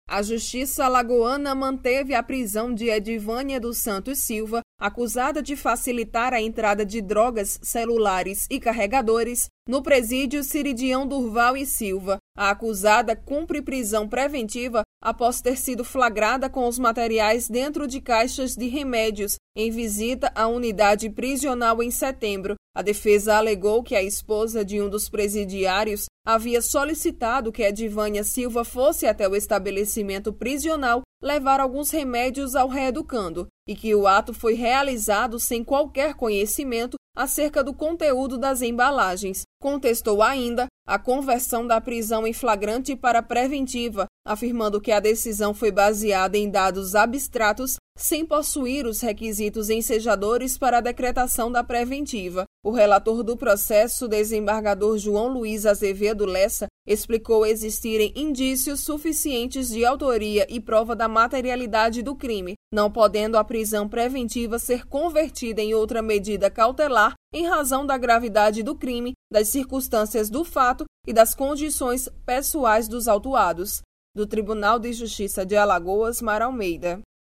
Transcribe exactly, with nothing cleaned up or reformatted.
A Justiça alagoana manteve a prisão de Edivânia dos Santos Silva, acusada de facilitar a entrada de drogas, celulares e carregadores no presídio Ciridião Durval e Silva. A acusada cumpre prisão preventiva após ter sido flagrada com os materiais dentro de caixas de remédios em visita à unidade prisional em setembro. A defesa alegou que a esposa de um dos presidiários havia solicitado que Edivânia Silva fosse até o estabelecimento prisional levar alguns remédios ao reeducando e que o ato foi realizado sem qualquer conhecimento acerca do conteúdo das embalagens. Contestou ainda a conversão da prisão em flagrante para preventiva, afirmando que a decisão foi baseada em dados abstratos sem possuir os requisitos ensejadores para a decretação da preventiva. O relator do processo, desembargador João Luiz Azevedo Lessa, explicou existirem indícios suficientes de autoria e prova da materialidade do crime, não podendo a prisão preventiva ser convertida em outra medida cautelar em razão da gravidade do crime, das circunstâncias do fato e das condições pessoais dos autuados. Do Tribunal de Justiça de Alagoas, Mara Almeida.